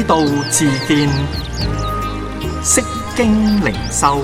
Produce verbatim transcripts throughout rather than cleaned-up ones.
道自見，釋經靈修。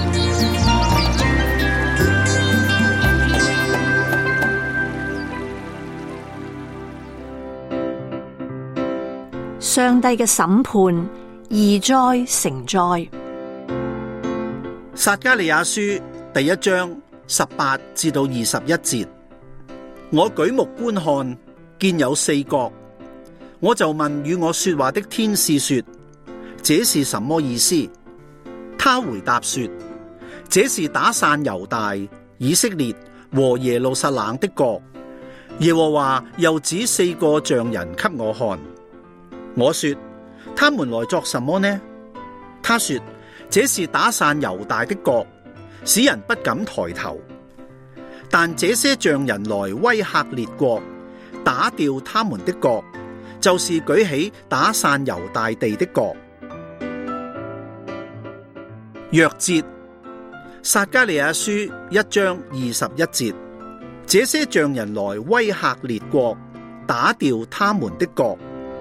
上帝嘅審判，義哉誠哉。 撒迦利亞書第一章十八至到二十一節，我舉目觀看，見有四角，我就問與我說話的天使說：這是什麼意思？他回答說：這是打散猶大、以色列和耶路撒冷的角。耶和華又指四個匠人給我看。我說：他們來作什麼呢？他說：這是打散猶大的角，使人不敢抬頭。但這些匠人來威嚇列國，打掉他們的角，就是舉起打散猶大地的角。鑰節，撒迦利亞書一章二十一節，這些匠人來威嚇列國，打掉他們的角。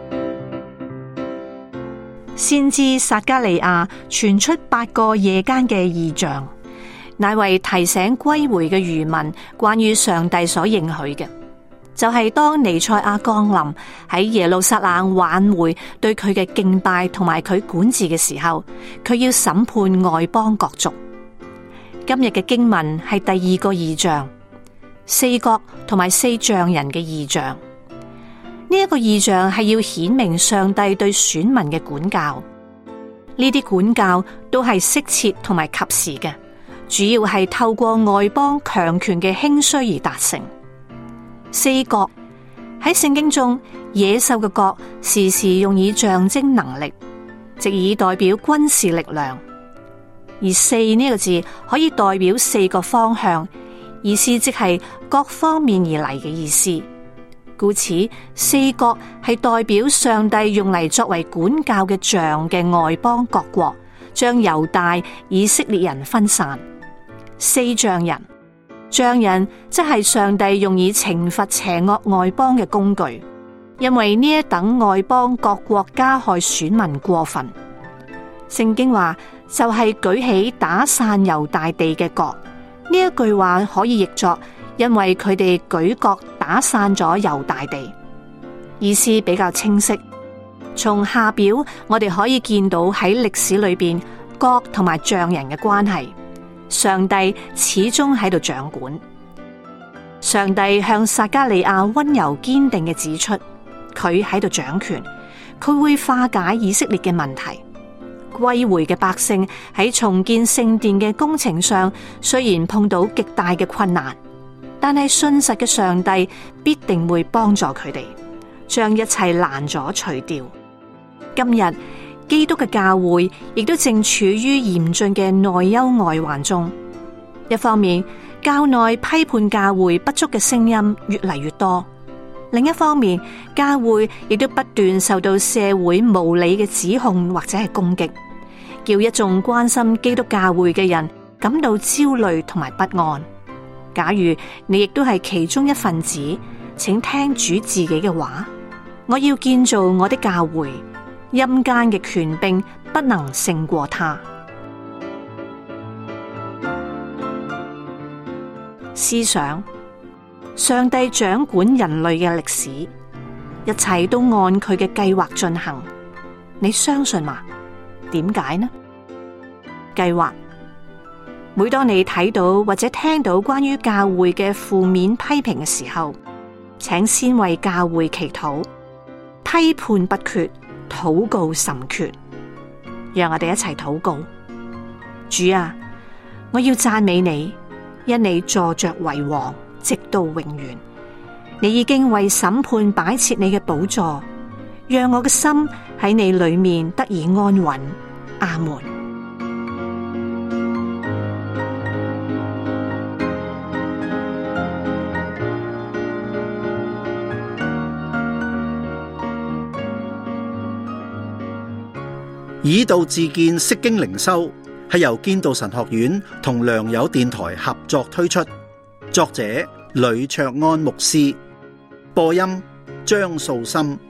先知撒迦利亞傳出八個夜間嘅異象，乃為提醒歸回嘅餘民關於上帝所應許嘅，就係、是、當彌賽亞降臨喺耶路撒冷挽回對佢嘅敬拜同埋佢管治嘅時候，佢要審判外邦各族。今日嘅經文係第二個異象，四角同埋四匠人嘅異象。呢一個異象係要顯明上帝對選民嘅管教，呢啲管教都係適切同埋及時嘅，主要係透過外邦強權嘅興衰而達成。四角喺聖經中，野獸嘅角時時用以象徵能力，藉以代表軍事力量；而四呢個字可以代表四個方向，意思即係各方面而嚟嘅意思。故此，四角係代表上帝用嚟作為管教嘅杖嘅外邦各國，將猶大以色列人分散。四匠人，匠人即係上帝用以懲罰邪惡外邦嘅工具，因為呢一等外邦各國加害選民過分。聖經話就係舉起打散猶大地嘅角，呢一句話可以譯作因為佢哋舉角打散咗猶大地，意思比較清晰。從下表我哋可以見到喺歷史裏邊角同埋匠人嘅關係，上帝始終喺度掌管。上帝向撒迦利亞溫柔堅定嘅指出，佢喺度掌權，佢會化解以色列嘅問題。歸回嘅百姓喺重建聖殿嘅工程上，雖然碰到極大嘅困難，但係信實嘅上帝必定會幫助佢哋，將一切攔阻除掉。今日基督嘅教會亦都正處於嚴峻嘅內憂外患中。一方面，教內批判教會不足嘅聲音越嚟越多；另一方面，教會亦都不斷受到社會無理嘅指控或者係攻擊，叫一眾關心基督教會嘅人感到焦慮同埋不安。假如你亦都係其中一份子，請聽主自己嘅話。我要建造我的教會，陰間嘅權柄不能勝過他。思想，上帝掌管人類嘅歷史，一切都按佢嘅計劃進行。你相信嗎？點解呢？計劃。每當你睇到或者聽到關於教會嘅負面批評嘅時候，請先為教會祈禱，批判不缺，禱告甚缺。讓我哋一齊禱告。主啊，我要讚美你，因你坐着為王，直到永遠。你已經為審判擺設你嘅寶座，讓我嘅心喺你裏面得以安穩。阿門。 以道自見釋經靈修係由堅道神學院同良友電台合作推出，作者呂卓安牧師，播音張素心。